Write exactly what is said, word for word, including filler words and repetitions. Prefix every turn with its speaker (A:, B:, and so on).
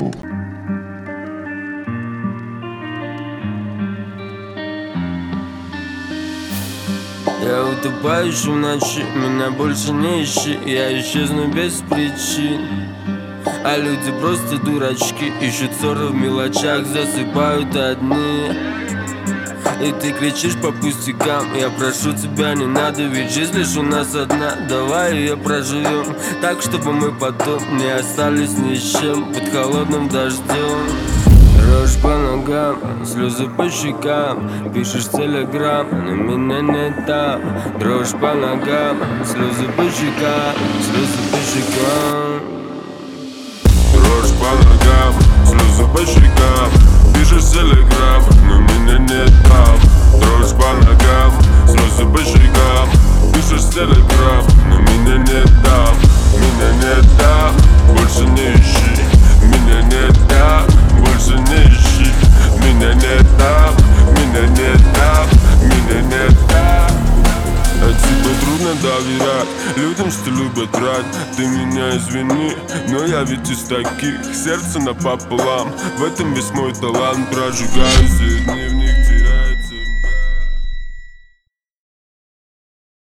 A: Я утопаю еще в ночи, меня больше не ищи. Я исчезну без причин, а люди просто дурачки. Ищут ссоры в мелочах, засыпают одни. И ты кричишь по пустякам. Я прошу тебя, не надо, ведь жизнь лишь у нас одна. Давай ее проживем так, чтобы мы потом не остались ни с чем под холодным дождем. Дрожь по ногам, слезы по щекам. Пишешь телеграм, но меня не там. Дрожь по ногам, слезы по щекам, слезы по щекам.
B: Дрожь по ногам, слезы по щекам. Пишешь телеграм, но меня не там. Дрожь по ногам, слезы по щекам. Пишешь телеграм, но меня не там. Меня не там, больше не ищи. Меня не там, больше не ищи. Меня не там, меня не там, меня не там. А тебе трудно доверять людям, что любят врать. Ты меня извини, но я ведь из таких. Сердце напополам, в этом весь мой талант. Прожигаю все дни в